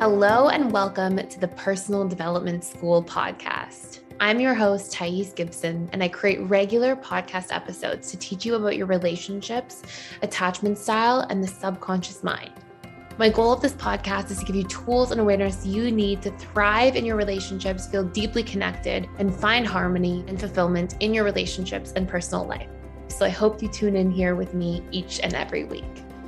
Hello and welcome to the Personal Development School podcast. I'm your host, Thais Gibson, and I create regular podcast episodes to teach you about your relationships, attachment style, and the subconscious mind. My goal of this podcast is to give you tools and awareness you need to thrive in your relationships, feel deeply connected, and find harmony and fulfillment in your relationships and personal life. So I hope you tune in here with me each and every week.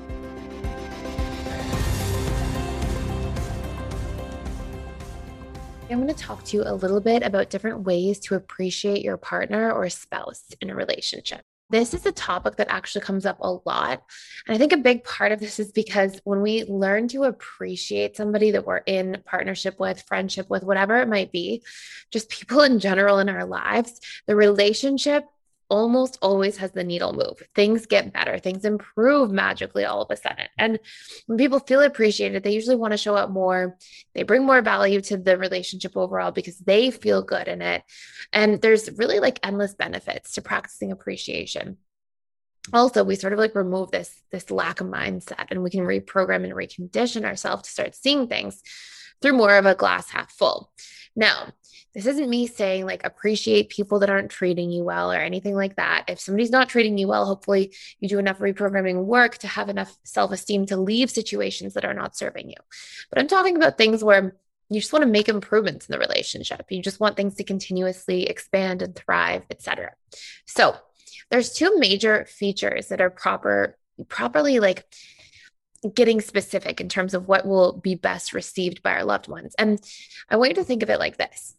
I'm going to talk to you a little bit about different ways to appreciate your partner or spouse in a relationship. This is a topic that actually comes up a lot. And I think a big part of this is because when we learn to appreciate somebody that we're in partnership with, friendship with, whatever it might be, just people in general in our lives, the relationship almost always has the needle move. Things get better, things improve magically all of a sudden. And when people feel appreciated, they usually want to show up more. They bring more value to the relationship overall because they feel good in it. And there's really like endless benefits to practicing appreciation. Also, we sort of like remove this lack of mindset, and we can reprogram and recondition ourselves to start seeing things through more of a glass half full. Now, this isn't me saying like appreciate people that aren't treating you well or anything like that. If somebody's not treating you well, hopefully you do enough reprogramming work to have enough self-esteem to leave situations that are not serving you. But I'm talking about things where you just want to make improvements in the relationship. You just want things to continuously expand and thrive, etc. So there's two major features that are properly like getting specific in terms of what will be best received by our loved ones. And I want you to think of it like this.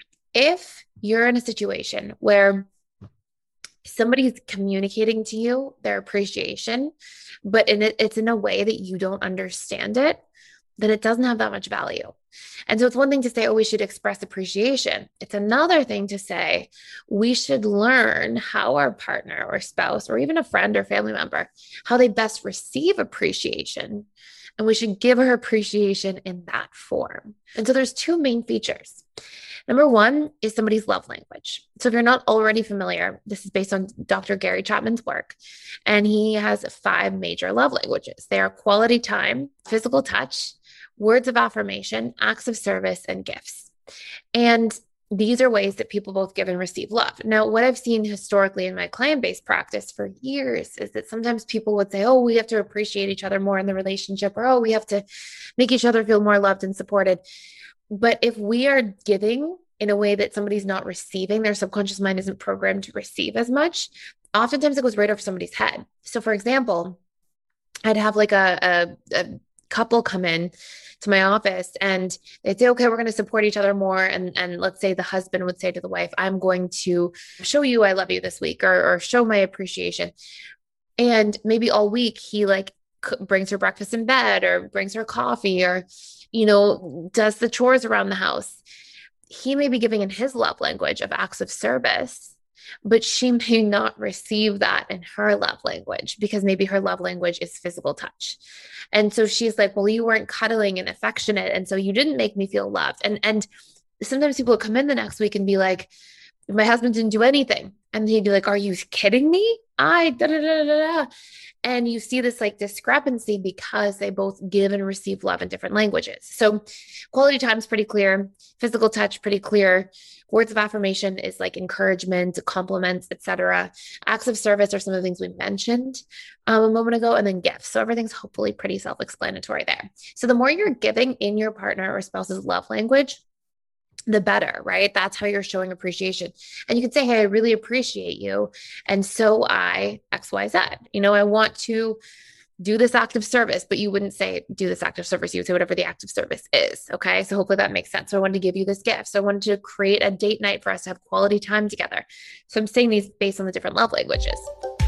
If you're in a situation where somebody's communicating to you their appreciation, but it's in a way that you don't understand it, then it doesn't have that much value. And so it's one thing to say, oh, we should express appreciation. It's another thing to say, we should learn how our partner or spouse or even a friend or family member, how they best receive appreciation. And we should give her appreciation in that form. And so there's two main features. Number one is somebody's love language. So if you're not already familiar, this is based on Dr. Gary Chapman's work, and he has 5 major love languages. They are quality time, physical touch, words of affirmation, acts of service, and gifts. And these are ways that people both give and receive love. Now, what I've seen historically in my client-based practice for years is that sometimes people would say, oh, we have to appreciate each other more in the relationship, or, oh, we have to make each other feel more loved and supported. But if we are giving in a way that somebody's not receiving, their subconscious mind isn't programmed to receive as much, oftentimes it goes right over somebody's head. So for example, I'd have like a couple come in to my office and they'd say, okay, we're going to support each other more. And let's say the husband would say to the wife, I'm going to show you I love you this week, or show my appreciation. And maybe all week he like brings her breakfast in bed, or brings her coffee, or, does the chores around the house. He may be giving in his love language of acts of service, but she may not receive that in her love language because maybe her love language is physical touch. And so she's like, well, you weren't cuddling and affectionate, and so you didn't make me feel loved. And sometimes people come in the next week and be like, my husband didn't do anything. And he'd be like, are you kidding me? And you see this like discrepancy because they both give and receive love in different languages. So quality time is pretty clear. Physical touch, pretty clear. Words of affirmation is like encouragement, compliments, etc. Acts of service are some of the things we mentioned a moment ago, and then gifts. So everything's hopefully pretty self-explanatory there. So the more you're giving in your partner or spouse's love language, the better, right? That's how you're showing appreciation. And you can say, hey, I really appreciate you. And so I XYZ, I want to do this act of service, but you wouldn't say do this act of service. You would say whatever the act of service is. Okay. So hopefully that makes sense. So I wanted to give you this gift. So I wanted to create a date night for us to have quality time together. So I'm saying these based on the different love languages.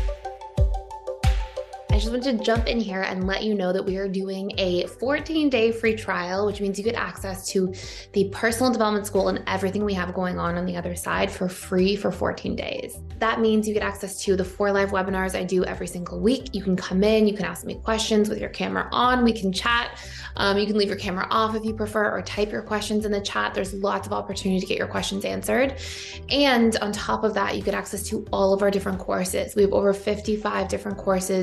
I just wanted to jump in here and let you know that we are doing a 14-day free trial, which means you get access to the personal development school and everything we have going on the other side for free for 14 days. That means you get access to the 4 live webinars I do every single week. You can come in, you can ask me questions with your camera on, we can chat. You can leave your camera off if you prefer, or type your questions in the chat. There's lots of opportunity to get your questions answered. And on top of that, you get access to all of our different courses. We have over 55 different courses on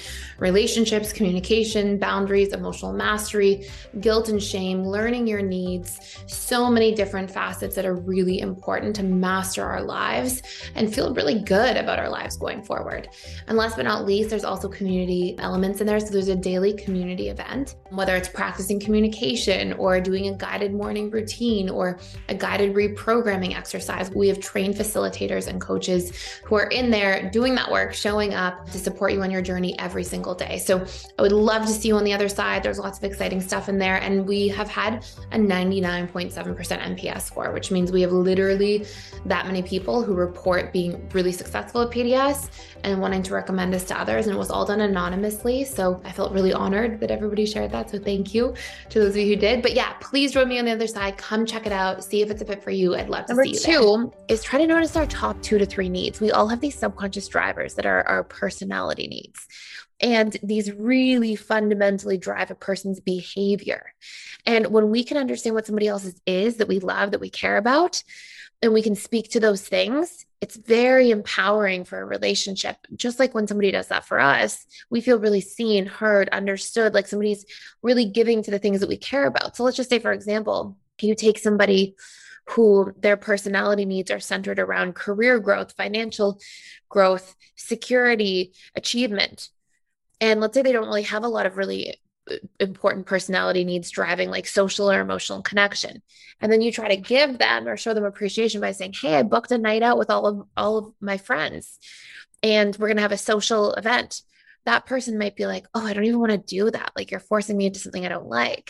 relationships, communication, boundaries, emotional mastery, guilt and shame, learning your needs, so many different facets that are really important to master our lives and feel really good about our lives going forward. And last but not least, there's also community elements in there. So there's a daily community event, whether it's practicing communication or doing a guided morning routine or a guided reprogramming exercise. We have trained facilitators and coaches who are in there doing that work, showing up to support you on your journey every single day. So I would love to see you on the other side. There's lots of exciting stuff in there. And we have had a 99.7% NPS score, which means we have literally that many people who report being really successful at PDS and wanting to recommend us to others. And it was all done anonymously. So I felt really honored that everybody shared that. So thank you to those of you who did. But yeah, please join me on the other side. Come check it out. See if it's a fit for you. I'd love to see you there. Number 2 is try to notice our top 2 to 3 needs. We all have these subconscious drivers that are our personality needs. And these really fundamentally drive a person's behavior. And when we can understand what somebody else's is that we love, that we care about, and we can speak to those things, it's very empowering for a relationship. Just like when somebody does that for us, we feel really seen, heard, understood, like somebody's really giving to the things that we care about. So let's just say, for example, you take somebody who their personality needs are centered around career growth, financial growth, security, achievement. And let's say they don't really have a lot of really important personality needs driving like social or emotional connection. And then you try to give them or show them appreciation by saying, hey, I booked a night out with all of my friends and we're going to have a social event. That person might be like, oh, I don't even want to do that. Like you're forcing me into something I don't like.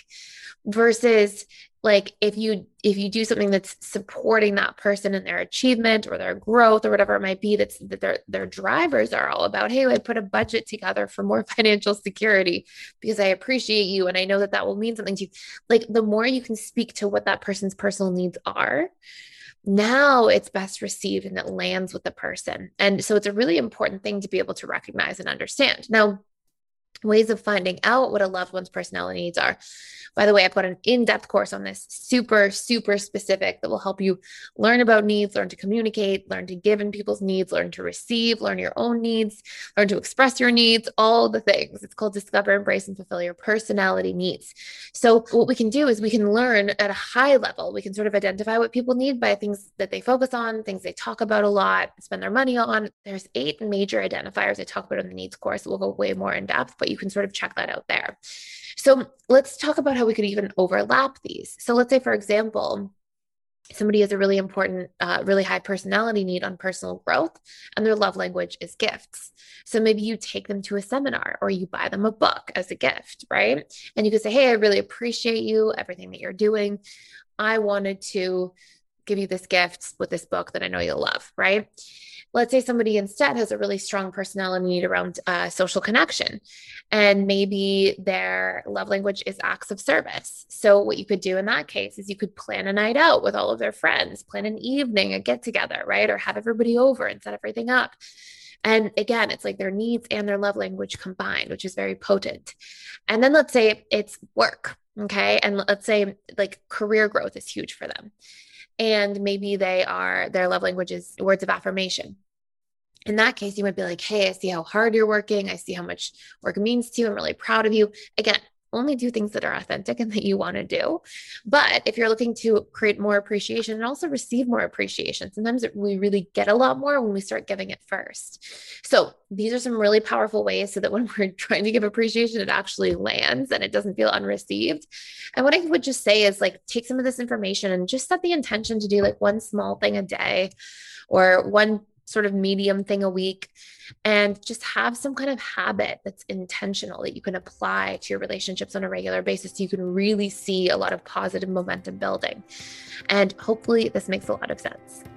Versus like if you do something that's supporting that person in their achievement or their growth or whatever it might be, that their drivers are all about, hey, I put a budget together for more financial security because I appreciate you and I know that that will mean something to you. Like the more you can speak to what that person's personal needs are, now it's best received and it lands with the person. And so it's a really important thing to be able to recognize and understand. Now, ways of finding out what a loved one's personality needs are. By the way, I've got an in-depth course on this, super, super specific, that will help you learn about needs, learn to communicate, learn to give in people's needs, learn to receive, learn your own needs, learn to express your needs, all the things. It's called Discover, Embrace, and Fulfill Your Personality Needs. So what we can do is we can learn at a high level. We can sort of identify what people need by things that they focus on, things they talk about a lot, spend their money on. There's 8 major identifiers I talk about in the needs course. We'll go way more in depth, but you can sort of check that out there. So let's talk about how we could even overlap these. So let's say, for example, somebody has a really important, really high personality need on personal growth, and their love language is gifts. So maybe you take them to a seminar or you buy them a book as a gift, right? And you can say, hey, I really appreciate you, everything that you're doing. I wanted to give you this gift with this book that I know you'll love, right? Let's say somebody instead has a really strong personality need around social connection, and maybe their love language is acts of service. So what you could do in that case is you could plan a night out with all of their friends, plan an evening, a get together, right? Or have everybody over and set everything up. And again, it's like their needs and their love language combined, which is very potent. And then let's say it's work, okay? And let's say like career growth is huge for them. And maybe their love language is words of affirmation. In that case, you might be like, hey, I see how hard you're working. I see how much work means to you. I'm really proud of you. Again, only do things that are authentic and that you want to do. But if you're looking to create more appreciation and also receive more appreciation, sometimes we really get a lot more when we start giving it first. So these are some really powerful ways so that when we're trying to give appreciation, it actually lands and it doesn't feel unreceived. And what I would just say is like, take some of this information and just set the intention to do like one small thing a day or one sort of medium thing a week, and just have some kind of habit that's intentional that you can apply to your relationships on a regular basis so you can really see a lot of positive momentum building. And hopefully this makes a lot of sense.